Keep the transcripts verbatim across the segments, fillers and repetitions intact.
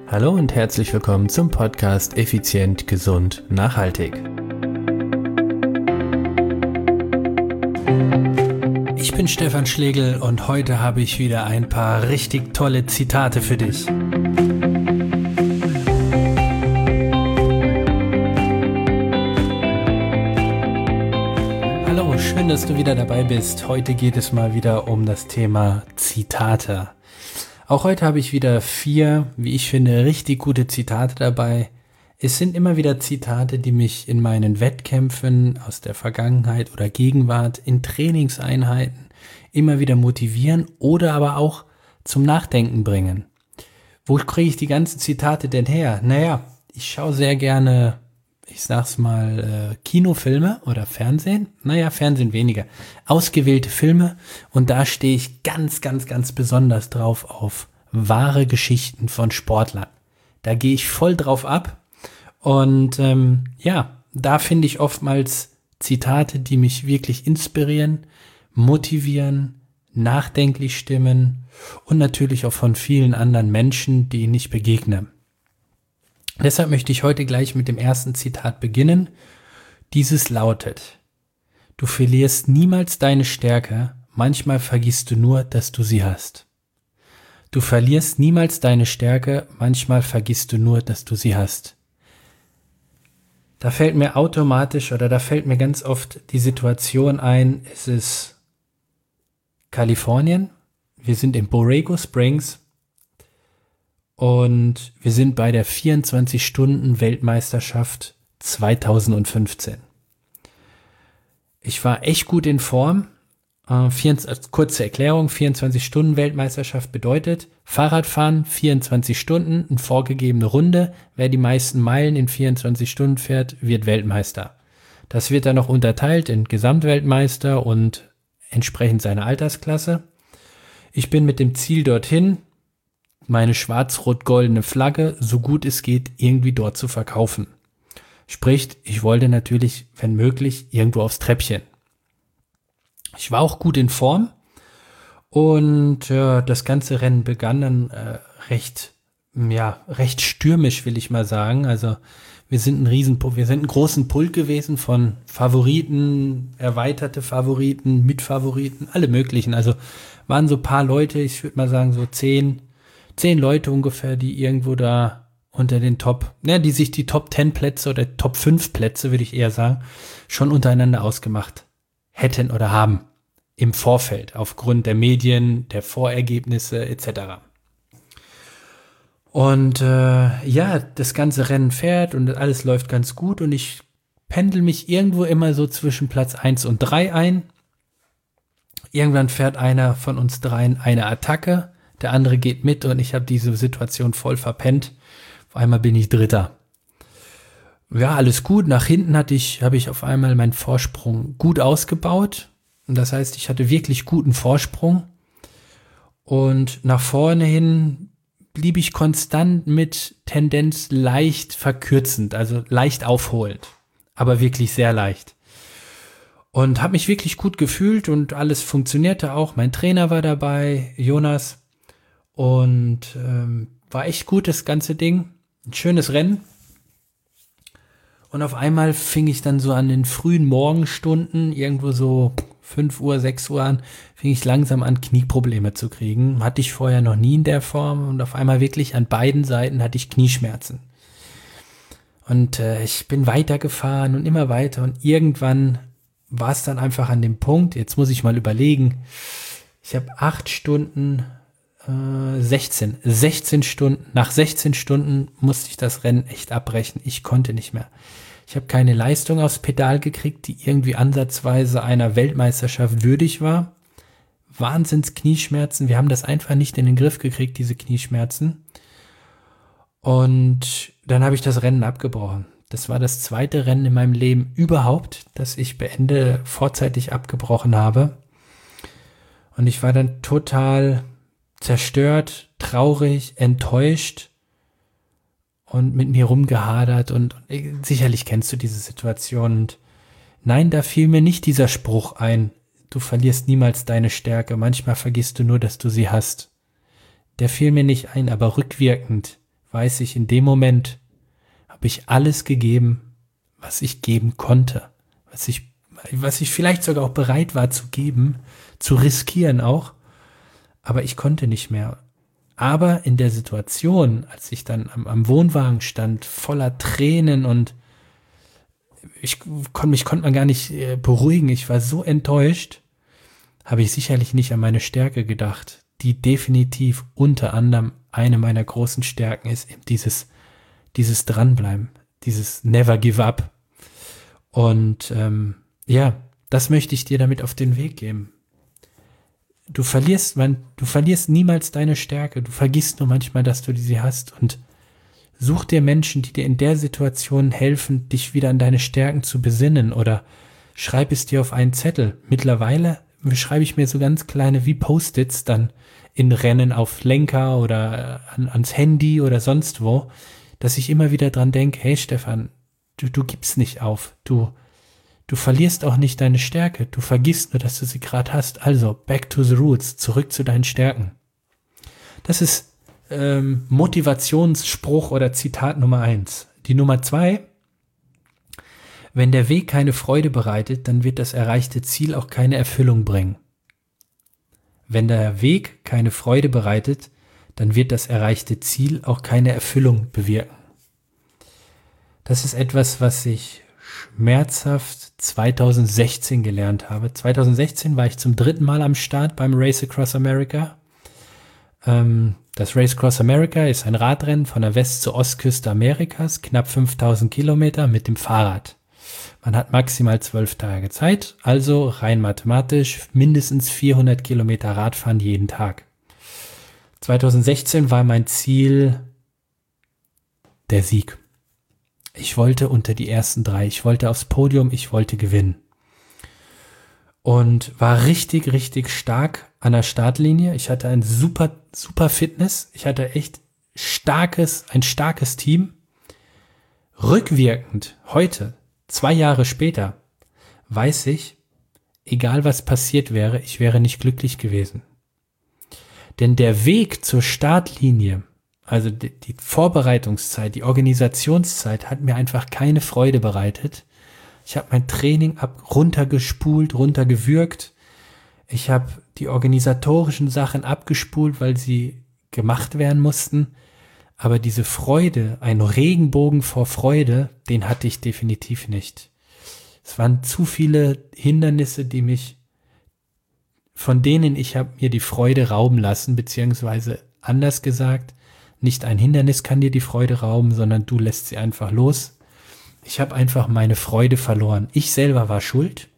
Hallo und herzlich willkommen zum Podcast Effizient, Gesund, Nachhaltig. Ich bin Stefan Schlegel und heute habe ich wieder ein paar richtig tolle Zitate für dich. Hallo, schön, dass du wieder dabei bist. Heute geht es mal wieder um das Thema Zitate. Auch heute habe ich wieder vier, wie ich finde, richtig gute Zitate dabei. Es sind immer wieder Zitate, die mich in meinen Wettkämpfen aus der Vergangenheit oder Gegenwart, in Trainingseinheiten immer wieder motivieren oder aber auch zum Nachdenken bringen. Wo kriege ich die ganzen Zitate denn her? Naja, ich schaue sehr gerne, ich sag's mal, äh, Kinofilme oder Fernsehen. Naja, Fernsehen weniger. Ausgewählte Filme, und da stehe ich ganz, ganz, ganz besonders drauf auf wahre Geschichten von Sportlern. Da gehe ich voll drauf ab und ähm, ja, da finde ich oftmals Zitate, die mich wirklich inspirieren, motivieren, nachdenklich stimmen und natürlich auch von vielen anderen Menschen, denen ich begegne. Deshalb möchte ich heute gleich mit dem ersten Zitat beginnen. Dieses lautet: Du verlierst niemals deine Stärke, manchmal vergisst du nur, dass du sie hast. Du verlierst niemals deine Stärke, manchmal vergisst du nur, dass du sie hast. Da fällt mir automatisch oder da fällt mir ganz oft die Situation ein, es ist Kalifornien, wir sind in Borrego Springs und wir sind bei der vierundzwanzig-Stunden-Weltmeisterschaft zweitausendfünfzehn. Ich war echt gut in Form. Äh, vierundzwanzig, kurze Erklärung, vierundzwanzig-Stunden-Weltmeisterschaft bedeutet Fahrradfahren, vierundzwanzig Stunden, eine vorgegebene Runde. Wer die meisten Meilen in vierundzwanzig Stunden fährt, wird Weltmeister. Das wird dann noch unterteilt in Gesamtweltmeister und entsprechend seiner Altersklasse. Ich bin mit dem Ziel dorthin, meine schwarz-rot-goldene Flagge, so gut es geht, irgendwie dort zu verkaufen. Sprich, ich wollte natürlich, wenn möglich, irgendwo aufs Treppchen. Ich war auch gut in Form und äh, das ganze Rennen begann dann äh, recht, ja, recht stürmisch, will ich mal sagen. Also wir sind ein riesen, wir sind ein großen Pulk gewesen von Favoriten, erweiterte Favoriten, Mitfavoriten, alle möglichen. Also waren so ein paar Leute, ich würde mal sagen so zehn, zehn Leute ungefähr, die irgendwo da unter den Top, ne, die sich die Top zehn Plätze oder Top fünf Plätze, würde ich eher sagen, schon untereinander ausgemacht hätten oder haben im Vorfeld, aufgrund der Medien, der Vorergebnisse et cetera. Und äh, ja, das ganze Rennen fährt und alles läuft ganz gut und ich pendel mich irgendwo immer so zwischen Platz eins und drei ein. Irgendwann fährt einer von uns dreien eine Attacke, der andere geht mit und ich habe diese Situation voll verpennt. Auf einmal bin ich Dritter. Ja, alles gut. Nach hinten hatte ich, habe ich auf einmal meinen Vorsprung gut ausgebaut. Und das heißt, ich hatte wirklich guten Vorsprung. Und nach vorne hin blieb ich konstant mit Tendenz leicht verkürzend, also leicht aufholend. Aber wirklich sehr leicht. Und habe mich wirklich gut gefühlt und alles funktionierte auch. Mein Trainer war dabei, Jonas. Und ähm, war echt gut, das ganze Ding. Ein schönes Rennen. Und auf einmal fing ich dann so an den frühen Morgenstunden, irgendwo so fünf Uhr, sechs Uhr an, fing ich langsam an, Knieprobleme zu kriegen. Hatte ich vorher noch nie in der Form und auf einmal wirklich an beiden Seiten hatte ich Knieschmerzen. Und äh, ich bin weitergefahren und immer weiter und irgendwann war es dann einfach an dem Punkt, jetzt muss ich mal überlegen, ich habe acht Stunden, äh, sechzehn, sechzehn Stunden, nach sechzehn Stunden musste ich das Rennen echt abbrechen. Ich konnte nicht mehr. Ich habe keine Leistung aufs Pedal gekriegt, die irgendwie ansatzweise einer Weltmeisterschaft würdig war. Wahnsinns Knieschmerzen. Wir haben das einfach nicht in den Griff gekriegt, diese Knieschmerzen. Und dann habe ich das Rennen abgebrochen. Das war das zweite Rennen in meinem Leben überhaupt, das ich beende vorzeitig abgebrochen habe. Und ich war dann total zerstört, traurig, enttäuscht und mit mir rumgehadert und, und sicherlich kennst du diese Situation. Und nein, da fiel mir nicht dieser Spruch ein, du verlierst niemals deine Stärke, manchmal vergisst du nur, dass du sie hast. Der fiel mir nicht ein, aber rückwirkend weiß ich, in dem Moment habe ich alles gegeben, was ich geben konnte, was ich, was ich vielleicht sogar auch bereit war zu geben, zu riskieren auch, aber ich konnte nicht mehr. Aber in der Situation, als ich dann am, am Wohnwagen stand, voller Tränen und ich konnte mich konnte man gar nicht äh, beruhigen, ich war so enttäuscht, habe ich sicherlich nicht an meine Stärke gedacht, die definitiv unter anderem eine meiner großen Stärken ist, eben dieses, dieses Dranbleiben, dieses Never Give Up. Und ähm, ja, das möchte ich dir damit auf den Weg geben. Du verlierst, man, du verlierst niemals deine Stärke, du vergisst nur manchmal, dass du sie hast, und such dir Menschen, die dir in der Situation helfen, dich wieder an deine Stärken zu besinnen, oder schreib es dir auf einen Zettel. Mittlerweile schreibe ich mir so ganz kleine wie Post-its dann in Rennen auf Lenker oder an, ans Handy oder sonst wo, dass ich immer wieder dran denke, hey Stefan, du, du gibst nicht auf, du, du verlierst auch nicht deine Stärke, du vergisst nur, dass du sie gerade hast. Also, back to the roots, zurück zu deinen Stärken. Das ist ähm, Motivationsspruch oder Zitat Nummer eins. Die Nummer zwei: Wenn der Weg keine Freude bereitet, dann wird das erreichte Ziel auch keine Erfüllung bringen. Wenn der Weg keine Freude bereitet, dann wird das erreichte Ziel auch keine Erfüllung bewirken. Das ist etwas, was ich schmerzhaft zwanzig sechzehn gelernt habe. zwanzig sechzehn war ich zum dritten Mal am Start beim Race Across America. Ähm, das Race Across America ist ein Radrennen von der West- zur Ostküste Amerikas, knapp fünftausend Kilometer mit dem Fahrrad. Man hat maximal zwölf Tage Zeit, also rein mathematisch mindestens vierhundert Kilometer Radfahren jeden Tag. zwanzig sechzehn war mein Ziel der Sieg. Ich wollte unter die ersten drei, ich wollte aufs Podium, ich wollte gewinnen. Und war richtig, richtig stark an der Startlinie. Ich hatte ein super, super Fitness. Ich hatte echt starkes, ein starkes Team. Rückwirkend, heute, zwei Jahre später, weiß ich, egal was passiert wäre, ich wäre nicht glücklich gewesen. Denn der Weg zur Startlinie, also die, die Vorbereitungszeit, die Organisationszeit hat mir einfach keine Freude bereitet. Ich habe mein Training ab runtergespult, runtergewürgt. Ich habe die organisatorischen Sachen abgespult, weil sie gemacht werden mussten. Aber diese Freude, ein Regenbogen vor Freude, den hatte ich definitiv nicht. Es waren zu viele Hindernisse, die mich, von denen ich habe mir die Freude rauben lassen, beziehungsweise anders gesagt, nicht ein Hindernis kann dir die Freude rauben, sondern du lässt sie einfach los. Ich habe einfach meine Freude verloren. Ich selber war schuld.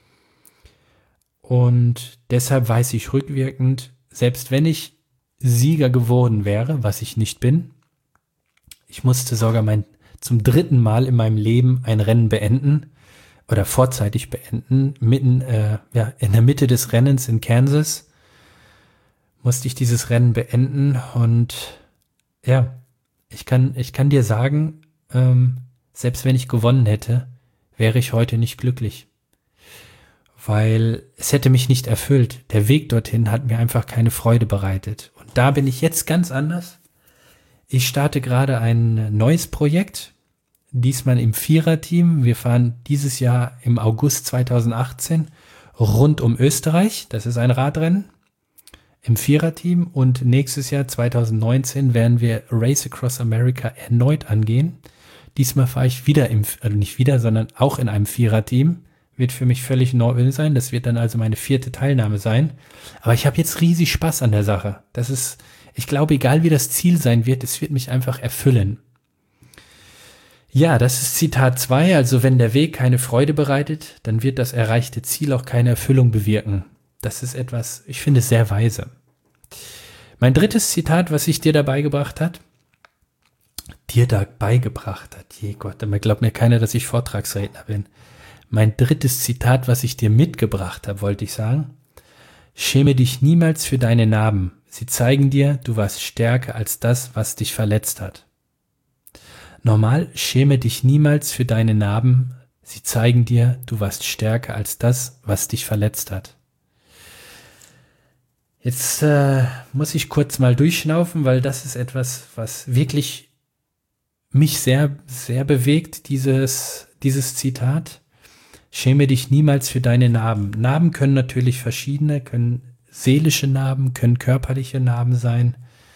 Und deshalb weiß ich rückwirkend, selbst wenn ich Sieger geworden wäre, was ich nicht bin, ich musste sogar mein zum dritten Mal in meinem Leben ein Rennen beenden oder vorzeitig beenden, mitten äh, ja in der Mitte des Rennens in Kansas musste ich dieses Rennen beenden. Und ja, ich kann ich kann dir sagen, ähm, selbst wenn ich gewonnen hätte, wäre ich heute nicht glücklich, weil es hätte mich nicht erfüllt. Der Weg dorthin hat mir einfach keine Freude bereitet. Und da bin ich jetzt ganz anders. Ich starte gerade ein neues Projekt, diesmal im Viererteam. Wir fahren dieses Jahr im August zwanzig achtzehn rund um Österreich. Das ist ein Radrennen im Viererteam. Und nächstes Jahr zwanzig neunzehn werden wir Race Across America erneut angehen. Diesmal fahre ich wieder im, also nicht wieder, sondern auch in einem Viererteam. Wird für mich völlig neu sein. Das wird dann also meine vierte Teilnahme sein. Aber ich habe jetzt riesig Spaß an der Sache. Das ist, ich glaube, egal wie das Ziel sein wird, es wird mich einfach erfüllen. Ja, das ist Zitat zwei. Also wenn der Weg keine Freude bereitet, dann wird das erreichte Ziel auch keine Erfüllung bewirken. Das ist etwas, ich finde, sehr weise. Mein drittes Zitat, was ich dir dabei gebracht hat, dir dabei gebracht hat, je Gott, aber glaubt mir keiner, dass ich Vortragsredner bin. Mein drittes Zitat, was ich dir mitgebracht habe, wollte ich sagen: Schäme dich niemals für deine Narben. Sie zeigen dir, du warst stärker als das, was dich verletzt hat. Normal, schäme dich niemals für deine Narben. Sie zeigen dir, du warst stärker als das, was dich verletzt hat. Jetzt äh, muss ich kurz mal durchschnaufen, weil das ist etwas, was wirklich mich sehr, sehr bewegt, dieses, dieses Zitat. Schäme dich niemals für deine Narben. Narben können natürlich verschiedene, können seelische Narben, können körperliche Narben sein.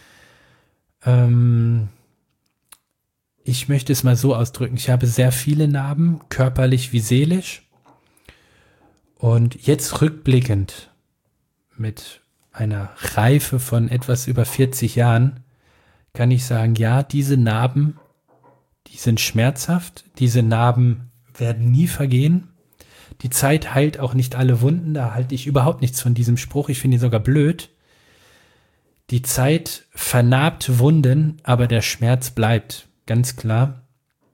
Ähm, ich möchte es mal so ausdrücken. Ich habe sehr viele Narben, körperlich wie seelisch. Und jetzt rückblickend mit einer Reife von etwas über vierzig Jahren kann ich sagen, ja, diese Narben, die sind schmerzhaft. Diese Narben werden nie vergehen. Die Zeit heilt auch nicht alle Wunden, da halte ich überhaupt nichts von diesem Spruch, ich finde ihn sogar blöd. Die Zeit vernarbt Wunden, aber der Schmerz bleibt, ganz klar.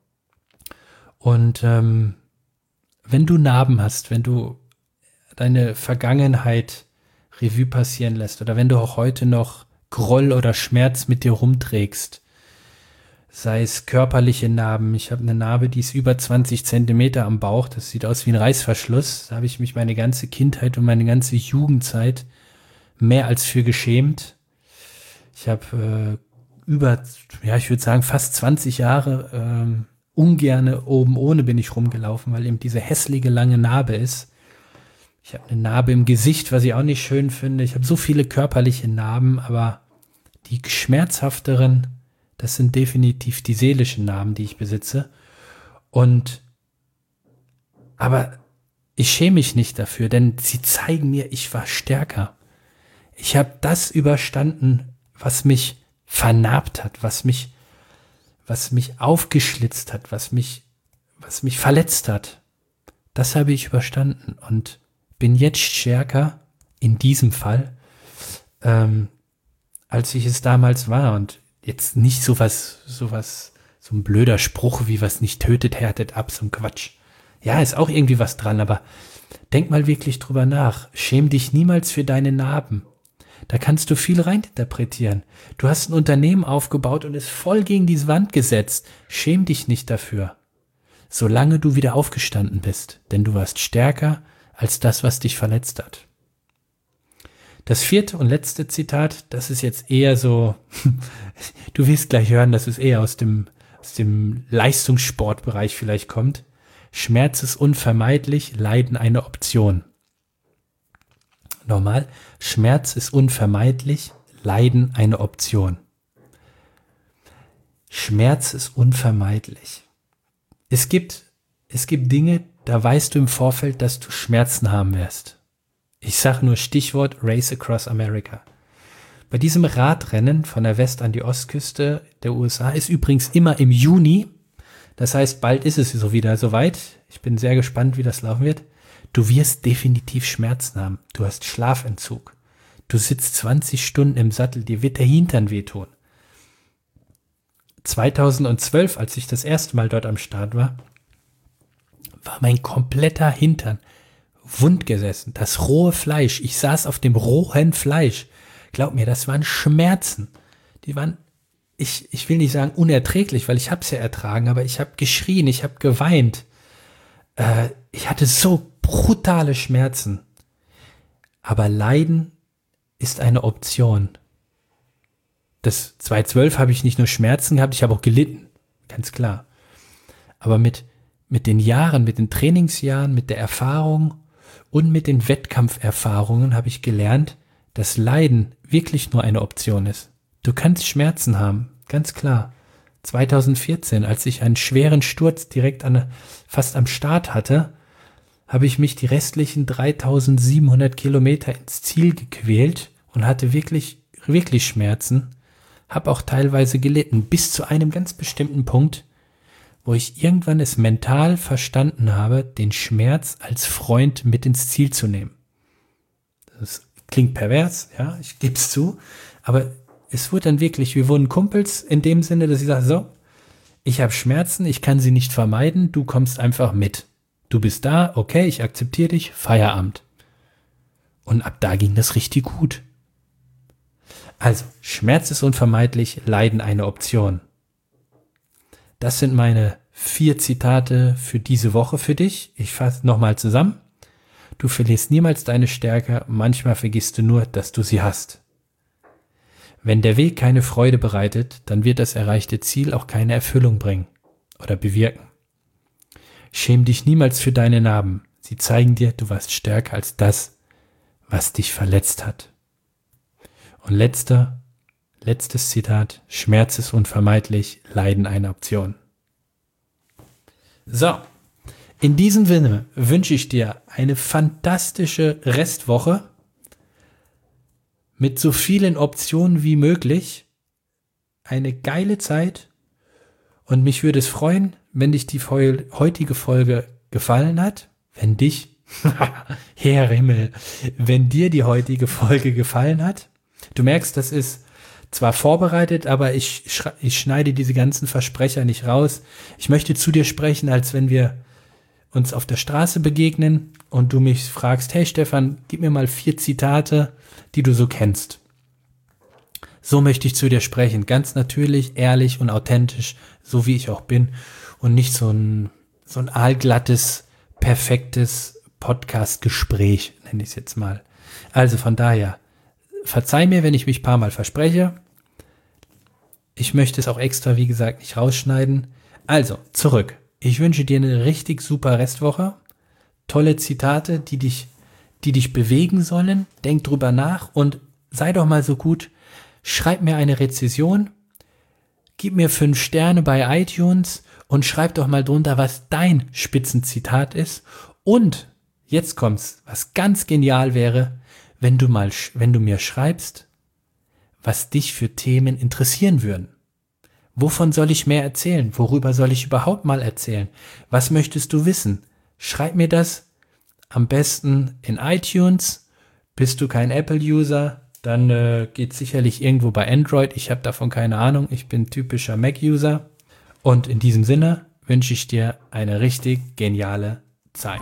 Und ähm, wenn du Narben hast, wenn du deine Vergangenheit Revue passieren lässt oder wenn du auch heute noch Groll oder Schmerz mit dir rumträgst, sei es körperliche Narben. Ich habe eine Narbe, die ist über zwanzig Zentimeter am Bauch. Das sieht aus wie ein Reißverschluss. Da habe ich mich meine ganze Kindheit und meine ganze Jugendzeit mehr als für geschämt. Ich habe äh, über, ja, ich würde sagen, fast zwanzig Jahre ähm, ungerne oben ohne bin ich rumgelaufen, weil eben diese hässliche lange Narbe ist. Ich habe eine Narbe im Gesicht, was ich auch nicht schön finde. Ich habe so viele körperliche Narben, aber die schmerzhafteren, das sind definitiv die seelischen Narben, die ich besitze. Und, aber ich schäme mich nicht dafür, denn sie zeigen mir, ich war stärker. Ich habe das überstanden, was mich vernarbt hat, was mich, was mich aufgeschlitzt hat, was mich, was mich verletzt hat. Das habe ich überstanden und bin jetzt stärker in diesem Fall, ähm, als ich es damals war. Und jetzt nicht sowas, sowas, so ein blöder Spruch wie was nicht tötet, härtet ab, so ein Quatsch. Ja, ist auch irgendwie was dran, aber denk mal wirklich drüber nach. Schäm dich niemals für deine Narben. Da kannst du viel reininterpretieren. Du hast ein Unternehmen aufgebaut und es voll gegen diese Wand gesetzt. Schäm dich nicht dafür. Solange du wieder aufgestanden bist, denn du warst stärker als das, was dich verletzt hat. Das vierte und letzte Zitat, das ist jetzt eher so, du wirst gleich hören, dass es eher aus dem, aus dem Leistungssportbereich vielleicht kommt. Schmerz ist unvermeidlich, Leiden eine Option. Nochmal, Schmerz ist unvermeidlich, Leiden eine Option. Schmerz ist unvermeidlich. Es gibt, es gibt Dinge, da weißt du im Vorfeld, dass du Schmerzen haben wirst. Ich sage nur Stichwort Race Across America. Bei diesem Radrennen von der West- an die Ostküste der U S A ist übrigens immer im Juni. Das heißt, bald ist es so wieder soweit. Ich bin sehr gespannt, wie das laufen wird. Du wirst definitiv Schmerzen haben. Du hast Schlafentzug. Du sitzt zwanzig Stunden im Sattel, dir wird der Hintern wehtun. zweitausendzwölf, als ich das erste Mal dort am Start war, war mein kompletter Hintern wund gesessen. Das rohe Fleisch. Ich saß auf dem rohen Fleisch. Glaub mir, das waren Schmerzen. Die waren, ich, ich will nicht sagen unerträglich, weil ich habe es ja ertragen, aber ich habe geschrien, ich habe geweint. Äh, ich hatte so brutale Schmerzen. Aber Leiden ist eine Option. Das zweitausendzwölf habe ich nicht nur Schmerzen gehabt, ich habe auch gelitten. Ganz klar. Aber mit, mit den Jahren, mit den Trainingsjahren, mit der Erfahrung und mit den Wettkampferfahrungen habe ich gelernt, dass Leiden wirklich nur eine Option ist. Du kannst Schmerzen haben, ganz klar. zweitausendvierzehn, als ich einen schweren Sturz direkt an, fast am Start hatte, habe ich mich die restlichen dreitausendsiebenhundert Kilometer ins Ziel gequält und hatte wirklich, wirklich Schmerzen, habe auch teilweise gelitten, bis zu einem ganz bestimmten Punkt, wo ich irgendwann es mental verstanden habe, den Schmerz als Freund mit ins Ziel zu nehmen. Das klingt pervers, ja, ich gebe es zu, aber es wurde dann wirklich, wir wurden Kumpels in dem Sinne, dass ich sage, so, ich habe Schmerzen, ich kann sie nicht vermeiden, du kommst einfach mit. Du bist da, okay, ich akzeptiere dich, Feierabend. Und ab da ging das richtig gut. Also, Schmerz ist unvermeidlich, Leiden eine Option. Das sind meine vier Zitate für diese Woche für dich. Ich fasse nochmal zusammen. Du verlierst niemals deine Stärke, manchmal vergisst du nur, dass du sie hast. Wenn der Weg keine Freude bereitet, dann wird das erreichte Ziel auch keine Erfüllung bringen oder bewirken. Schäm dich niemals für deine Narben. Sie zeigen dir, du warst stärker als das, was dich verletzt hat. Und letzter, letztes Zitat: Schmerz ist unvermeidlich, Leiden eine Option. So, in diesem Sinne wünsche ich dir eine fantastische Restwoche mit so vielen Optionen wie möglich, eine geile Zeit, und mich würde es freuen, wenn dich die heutige Folge gefallen hat, wenn dich, Herr Himmel, wenn dir die heutige Folge gefallen hat. Du merkst, das ist zwar vorbereitet, aber ich, ich schneide diese ganzen Versprecher nicht raus. Ich möchte zu dir sprechen, als wenn wir uns auf der Straße begegnen und du mich fragst: Hey Stefan, gib mir mal vier Zitate, die du so kennst. So möchte ich zu dir sprechen, ganz natürlich, ehrlich und authentisch, so wie ich auch bin, und nicht so ein, so ein aalglattes, perfektes Podcast-Gespräch, nenne ich es jetzt mal. Also von daher, verzeih mir, wenn ich mich ein paar Mal verspreche. Ich möchte es auch extra, wie gesagt, nicht rausschneiden. Also, zurück. Ich wünsche dir eine richtig super Restwoche. Tolle Zitate, die dich, die dich bewegen sollen. Denk drüber nach und sei doch mal so gut. Schreib mir eine Rezension. Gib mir fünf Sterne bei iTunes und schreib doch mal drunter, was dein Spitzenzitat ist. Und jetzt kommt's, was ganz genial wäre, wenn du mal, wenn du mir schreibst, was dich für Themen interessieren würden. Wovon soll ich mehr erzählen? Worüber soll ich überhaupt mal erzählen? Was möchtest du wissen? Schreib mir das am besten in iTunes. Bist du kein Apple-User, dann äh, geht sicherlich irgendwo bei Android. Ich habe davon keine Ahnung. Ich bin typischer Mac-User. Und in diesem Sinne wünsche ich dir eine richtig geniale Zeit.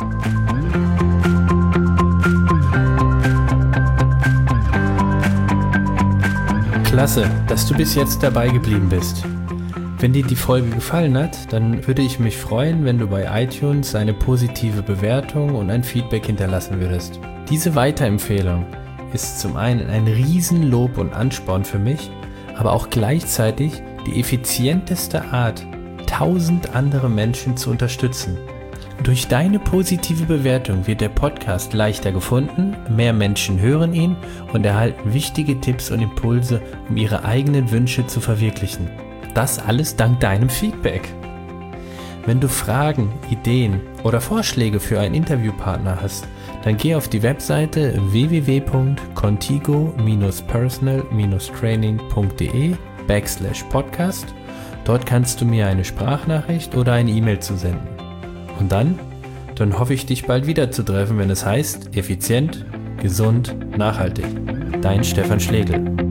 Klasse, dass du bis jetzt dabei geblieben bist. Wenn dir die Folge gefallen hat, dann würde ich mich freuen, wenn du bei iTunes eine positive Bewertung und ein Feedback hinterlassen würdest. Diese Weiterempfehlung ist zum einen ein Riesenlob und Ansporn für mich, aber auch gleichzeitig die effizienteste Art, tausend andere Menschen zu unterstützen. Durch deine positive Bewertung wird der Podcast leichter gefunden, mehr Menschen hören ihn und erhalten wichtige Tipps und Impulse, um ihre eigenen Wünsche zu verwirklichen. Das alles dank deinem Feedback. Wenn du Fragen, Ideen oder Vorschläge für einen Interviewpartner hast, dann geh auf die Webseite w w w punkt contigo dash personal dash training punkt de backslash podcast. Dort kannst du mir eine Sprachnachricht oder eine E-Mail zusenden. Und dann, dann hoffe ich, dich bald wieder zu treffen, wenn es heißt, effizient, gesund, nachhaltig. Dein Stefan Schlegel.